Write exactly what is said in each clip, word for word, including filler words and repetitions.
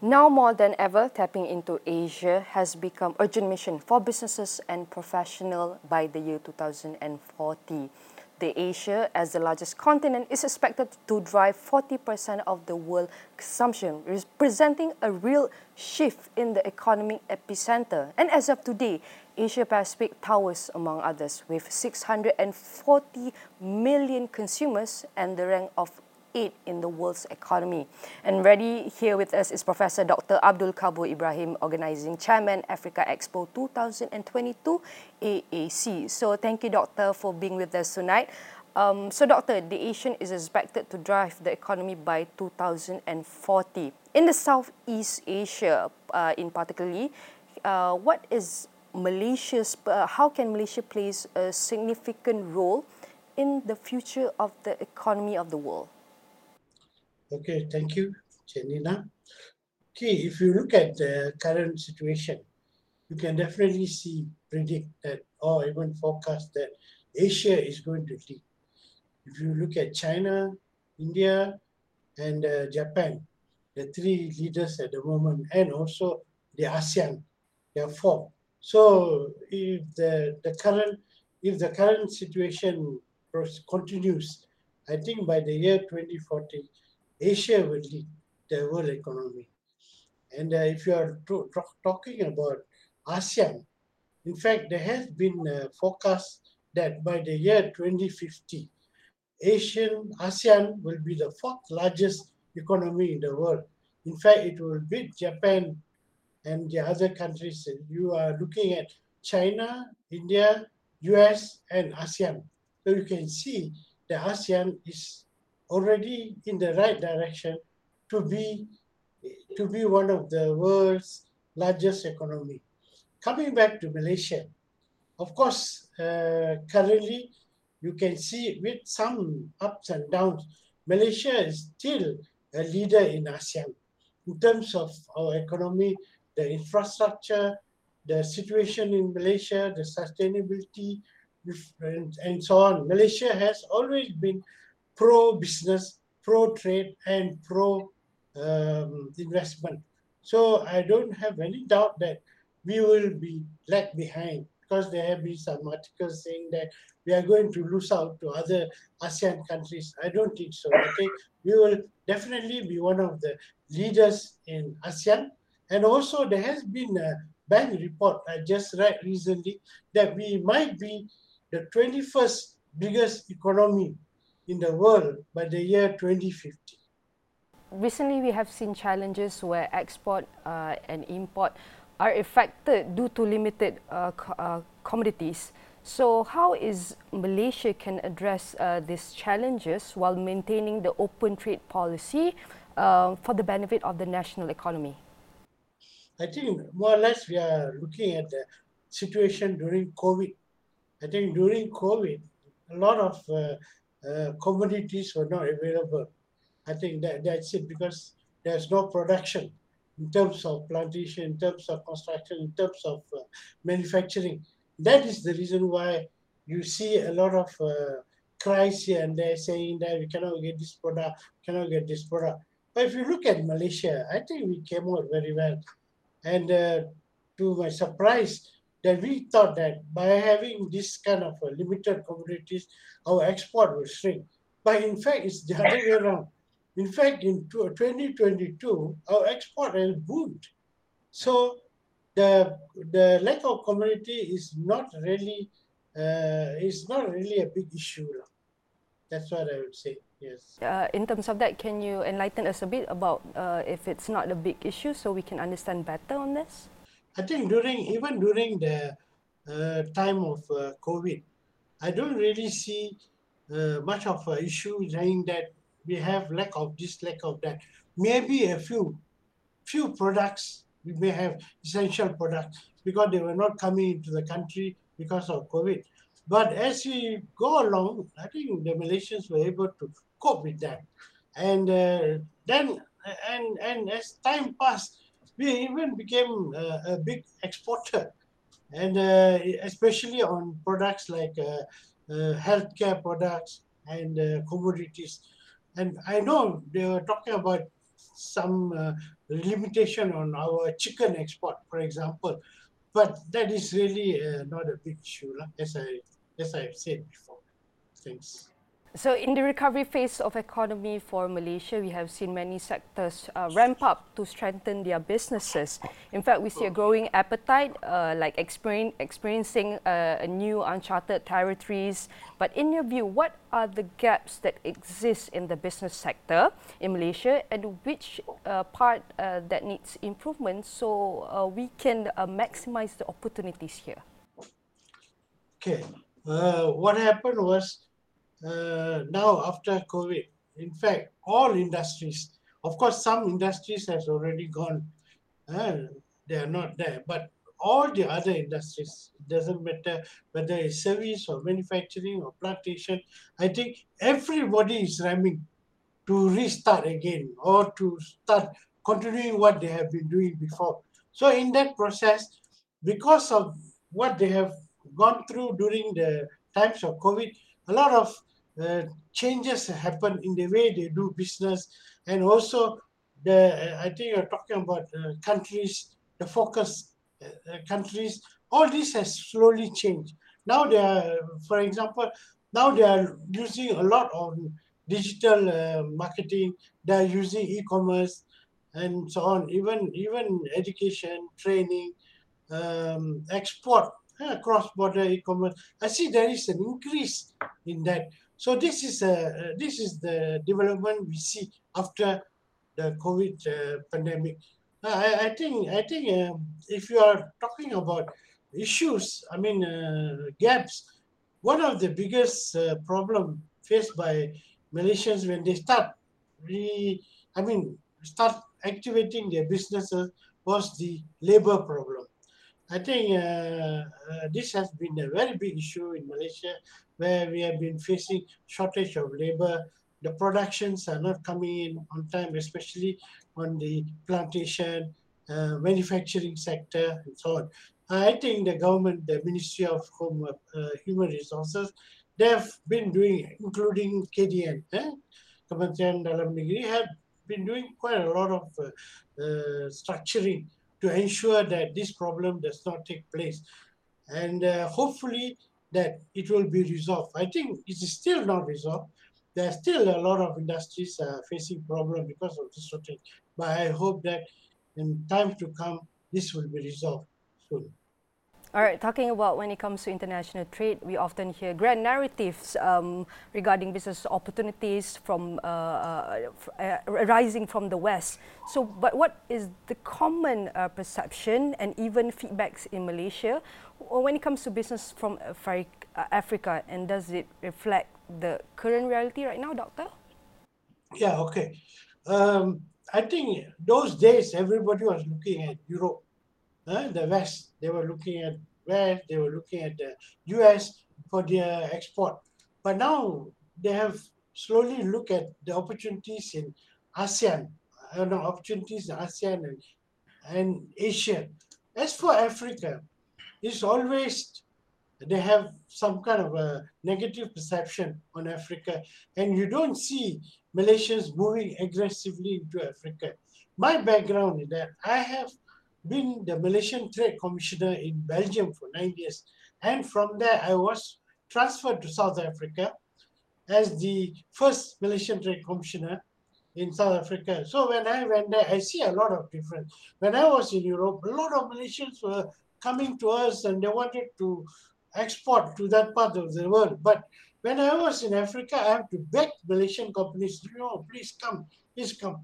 Now more than ever, tapping into Asia has become urgent mission for businesses and professionals by the year two thousand forty. The Asia, as the largest continent, is expected to drive forty percent of the world consumption, representing a real shift in the economic epicenter. And as of today, Asia Pacific towers among others with six hundred forty million consumers and the rank of eight in the world's economy. And ready here with us is Professor Doctor Abdul Kabir Ibrahim, Organizing Chairman, Africa Expo two thousand twenty-two, A A C. So thank you, Doctor, for being with us tonight. Um, so, Doctor, the Asian is expected to drive the economy by two thousand forty. In the Southeast Asia, uh, in particularly, uh, what is Malaysia's, uh, how can Malaysia plays a significant role in the future of the economy of the world? Okay, thank you, Janina. Okay, if you look at the current situation, you can definitely see, predict that, or even forecast that Asia is going to lead. If you look at China, India, and uh, Japan, the three leaders at the moment, and also the ASEAN, there are four. So if the, the current if the current situation continues, I think by the year twenty forty, Asia will lead the world economy. And uh, if you are to, to, talking about ASEAN, in fact, there has been a forecast that by the year twenty fifty, Asian ASEAN will be the fourth largest economy in the world. In fact, it will beat Japan and the other countries. You are looking at China, India, U S, and ASEAN. So you can see the ASEAN is already in the right direction to be to be one of the world's largest economy. Coming back to Malaysia, of course, uh, currently you can see with some ups and downs, Malaysia is still a leader in ASEAN in terms of our economy, the infrastructure, the situation in Malaysia, the sustainability, and, and so on. Malaysia has always been pro-business, pro-trade, and pro-investment. So I don't have any doubt that we will be lag behind, because there have been some articles saying that we are going to lose out to other ASEAN countries. I don't think so. I think we will definitely be one of the leaders in ASEAN. And also there has been a bank report I just read recently that we might be the twenty-first biggest economy in the world by the year twenty fifty. Recently, we have seen challenges where export uh, and import are affected due to limited uh, co- uh, commodities. So, how is Malaysia can address uh, these challenges while maintaining the open trade policy uh, for the benefit of the national economy? I think more or less we are looking at the situation during COVID. I think during COVID, a lot of uh, uh, commodities were not available. I think that that's it, because there's no production in terms of plantation, in terms of construction, in terms of uh, manufacturing. That is the reason why you see a lot of uh, cries here and there saying that we cannot get this product, cannot get this product. But if you look at Malaysia, I think we came out very well. And uh, to my surprise, that we thought that by having this kind of uh, limited commodities, our export will shrink. But in fact, it's the other way around. In fact, in twenty twenty-two, our export has boomed. So the the lack of commodity is not really uh, is not really a big issue. That's what I would say. Yes. Uh, in terms of that, can you enlighten us a bit about uh, if it's not a big issue so we can understand better on this? I think during even during the uh, time of uh, COVID, I don't really see uh, much of an issue saying that we have lack of this, lack of that. Maybe a few few products we may have essential products because they were not coming into the country because of COVID. But as we go along, I think the Malaysians were able to cope with that, and uh, then and and as time passed, we even became uh, a big exporter, and uh, especially on products like uh, uh, healthcare products and uh, commodities. And I know they were talking about some uh, limitation on our chicken export, for example. But that is really uh, not a big issue, lah, as I as I've said before. Thanks. So in the recovery phase of economy for Malaysia, we have seen many sectors uh, ramp up to strengthen their businesses. In fact, we see a growing appetite, uh, like experience, experiencing uh, a new uncharted territories. But in your view, what are the gaps that exist in the business sector in Malaysia, and which uh, part uh, that needs improvement so uh, we can uh, maximize the opportunities here? Okay. Uh, what happened was uh, now after COVID, in fact, all industries, of course, some industries has already gone, uh, they are not there, but all the other industries, it doesn't matter whether it's service or manufacturing or plantation, I think everybody is ramming to restart again or to start continuing what they have been doing before. So in that process, because of what they have gone through during the times of COVID, a lot of uh, changes happen in the way they do business, and also the I think you're talking about uh, countries, the focus uh, uh, countries. All this has slowly changed. Now they are, for example, now they are using a lot on digital uh, marketing. They are using e-commerce and so on. Even even education, training, um, export, uh, cross-border e-commerce. I see there is an increase in that. So this is a uh, this is the development we see after the COVID uh, pandemic. Uh, I, I think I think um, if you are talking about issues, I mean uh, gaps. One of the biggest uh, problem faced by Malaysians when they start re, I mean start activating their businesses was the labor problem. I think uh, uh, this has been a very big issue in Malaysia, where we have been facing shortage of labor. The productions are not coming in on time, especially on the plantation, uh, manufacturing sector, and so on. I think the government, the Ministry of Home uh, Human Resources, they have been doing, including K D N, eh? Kementerian Dalam Negeri, have been doing quite a lot of uh, uh, structuring to ensure that this problem does not take place, and uh, hopefully that it will be resolved. I think it is still not resolved. There are still a lot of industries uh, facing problem because of this shortage, but I hope that in time to come this will be resolved soon. All right, talking about when it comes to international trade, we often hear grand narratives um, regarding business opportunities from uh, uh, uh, arising from the West. So, but what is the common uh, perception and even feedbacks in Malaysia when it comes to business from Afri- uh, Africa, and does it reflect the current reality right now, Doctor? Yeah, okay. Um, I think those days everybody was looking at Europe, uh, the West. They were looking at West, they were looking at the U S for their export. But now they have slowly looked at the opportunities in ASEAN, uh, no, opportunities in ASEAN and, and Asia. As for Africa, it's always they have some kind of a negative perception on Africa, and you don't see Malaysians moving aggressively into Africa. My background is that I have been the Malaysian Trade Commissioner in Belgium for nine years, and from there I was transferred to South Africa as the first Malaysian Trade Commissioner in South Africa. So when I went there, I see a lot of difference. When I was in Europe, a lot of Malaysians were coming to us and they wanted to export to that part of the world. But when I was in Africa, I have to beg Malaysian companies, you know, please come, please come.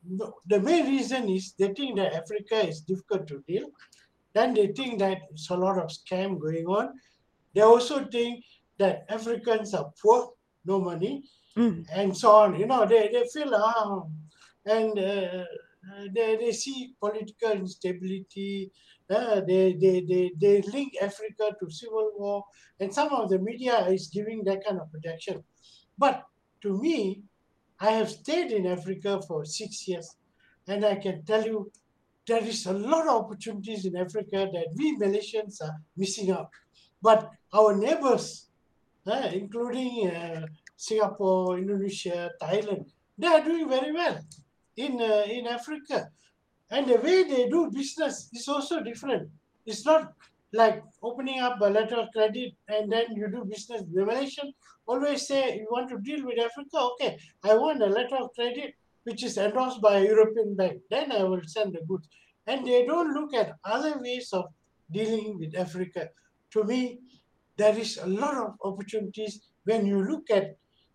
The main reason is they think that Africa is difficult to deal. Then they think that it's a lot of scam going on. They also think that Africans are poor, no money, Mm. and so on. You know, they, they feel, ah, and uh, they, they see political instability. Uh, they, they, they, they link Africa to civil war, and some of the media is giving that kind of projection. But to me, I have stayed in Africa for six years, and I can tell you there is a lot of opportunities in Africa that we Malaysians are missing out. But our neighbors, uh, including uh, Singapore, Indonesia, Thailand, they are doing very well. in uh, in Africa, and the way they do business is also different. It's not like opening up a letter of credit and then you do business. The Malaysian always say, you want to deal with Africa, okay, I want a letter of credit which is endorsed by a European bank, then I will send the goods. And they don't look at other ways of dealing with Africa. To me, there is a lot of opportunities when you look at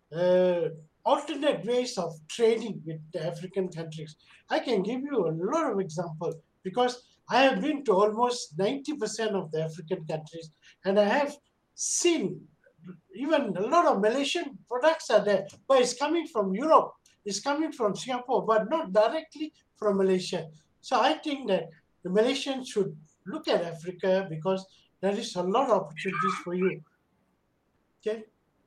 uh, alternate ways of trading with the African countries. I can give you a lot of examples because I have been to almost ninety percent of the African countries, and I have seen even a lot of Malaysian products are there, but it's coming from Europe, it's coming from Singapore, but not directly from Malaysia. So I think that the Malaysians should look at Africa because there is a lot of opportunities for you. Okay.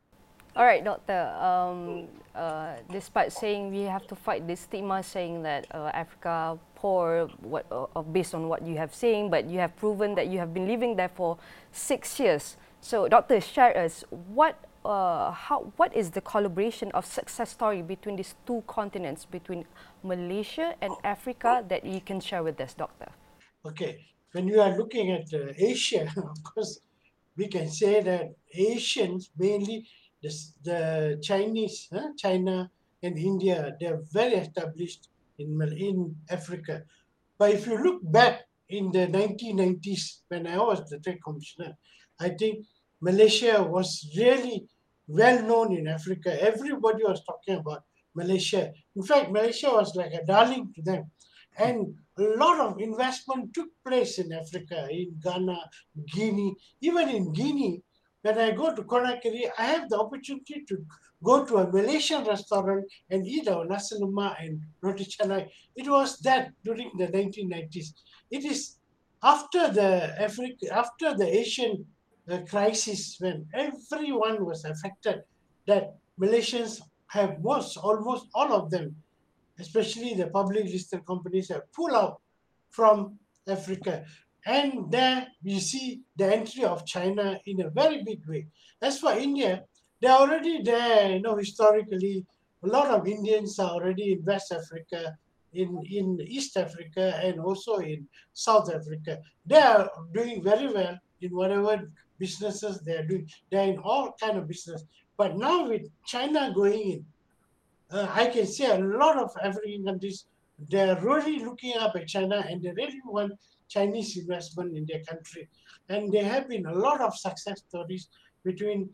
All right, Doctor. Um, uh, despite saying we have to fight this stigma, saying that uh, Africa poor, what uh, uh, based on what you have seen, but you have proven that you have been living there for six years. So, Doctor, share us what, uh, how, what is the collaboration of success story between these two continents, between Malaysia and Africa, that you can share with us, Doctor? Okay, when you are looking at uh, Asia, of course, we can say that Asians, mainly the, the Chinese, huh, China and India, they're very established in, Mal- in Africa. But if you look back in the nineteen nineties, when I was the trade commissioner, I think Malaysia was really well known in Africa. Everybody was talking about Malaysia. In fact, Malaysia was like a darling to them. And a lot of investment took place in Africa, in Ghana, Guinea, even in Guinea. When I go to Conakry, I have the opportunity to go to a Malaysian restaurant and eat our nasi lemak and roti canai. It was that during the nineteen nineties. It is after the Africa, after the Asian uh, crisis, when everyone was affected, that Malaysians have most, almost all of them, especially the public listed companies, have pulled out from Africa. And there we see the entry of China in a very big way. As for India, they're already there, you know, historically. A lot of Indians are already in West Africa, in, in East Africa, and also in South Africa. They are doing very well in whatever businesses they're doing. They're in all kind of business. But now with China going in, uh, I can see a lot of African countries, they're really looking up at China and they really want Chinese investment in their country. And there have been a lot of success stories between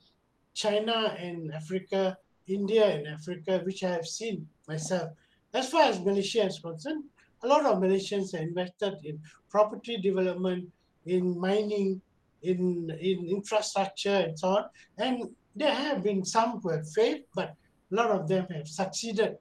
China and Africa, India and Africa, which I have seen myself. As far as Malaysia is concerned, a lot of Malaysians are invested in property development, in mining, in, in infrastructure, and so on. And there have been some who have failed, but a lot of them have succeeded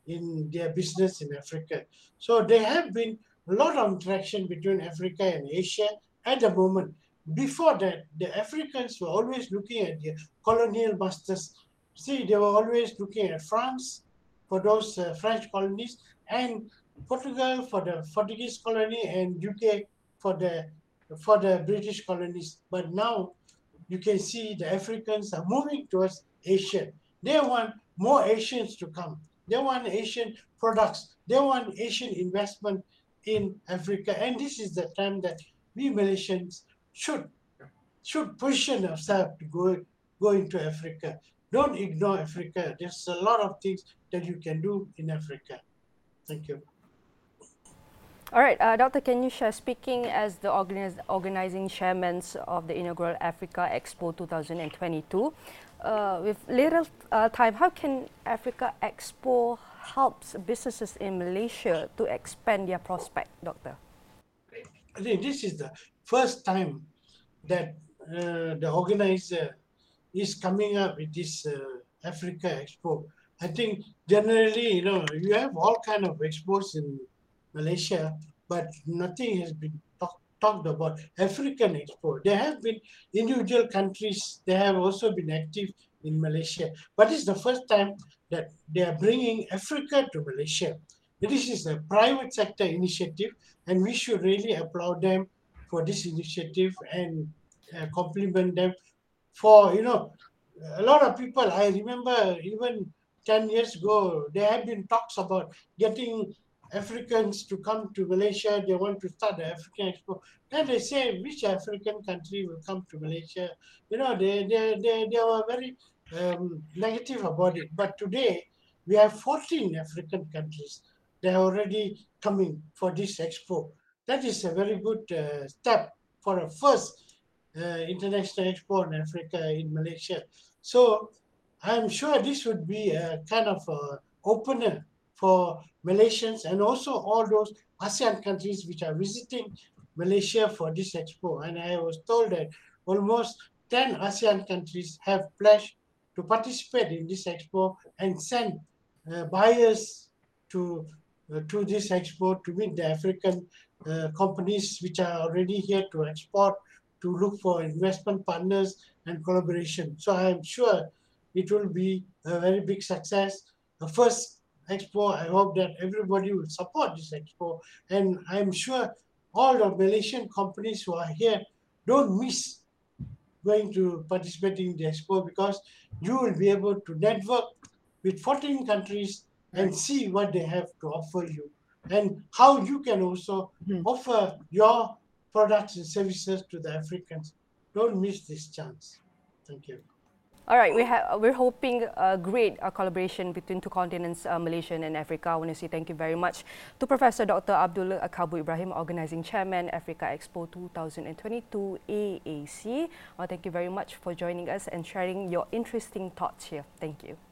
in their business in Africa. So there have been a lot of interaction between Africa and Asia at the moment. Before that, the Africans were always looking at their colonial masters. See, they were always looking at France for those uh, French colonies and Portugal for the Portuguese colony and U K for the for the British colonies. But now you can see the Africans are moving towards Asia. They want more Asians to come. They want Asian products. They want Asian investment in Africa. And this is the time that we Malaysians should should position ourselves to go, go into Africa. Don't ignore Africa. There's a lot of things that you can do in Africa. Thank you. All right, uh, Doctor, can you share, speaking as the organiz organizing chairman of the inaugural Africa Expo twenty twenty-two, uh, with little uh, time, how can Africa Expo helps businesses in Malaysia to expand their prospect, Doctor? I think this is the first time that uh, the organizer is coming up with this uh, Africa Expo. I think generally, you know, you have all kind of expos in Malaysia, but nothing has been talk, talked about African Expo. There have been individual countries, they have also been active in Malaysia, but it's the first time that they are bringing Africa to Malaysia. This is a private sector initiative, and we should really applaud them for this initiative and uh, compliment them for, you know, a lot of people. I remember even ten years ago, there have been talks about getting Africans to come to Malaysia. They want to start the African Expo. Then they say, which African country will come to Malaysia? You know, they, they, they, they were very um, negative about it. But today, we have fourteen African countries. They are already coming for this expo. That is a very good uh, step for a first uh, international expo in Africa in Malaysia. So I'm sure this would be a kind of a opener for Malaysians and also all those ASEAN countries which are visiting Malaysia for this expo. And I was told that almost ten ASEAN countries have pledged to participate in this expo and send uh, buyers to uh, to this expo to meet the African uh, companies which are already here to export, to look for investment partners and collaboration. So I am sure it will be a very big success. The first expo, I hope that everybody will support this expo. And I'm sure all the Malaysian companies who are here don't miss going to participate in the expo, because you will be able to network with fourteen countries and see what they have to offer you and how you can also Mhm. offer your products and services to the Africans. Don't miss this chance. Thank you. All right, we ha- we're hoping a great uh, collaboration between two continents, uh, Malaysia and Africa. I want to say thank you very much to Professor Doctor Abdul Akabu Ibrahim, Organizing Chairman, Africa Expo twenty twenty-two A A C. Well, thank you very much for joining us and sharing your interesting thoughts here. Thank you.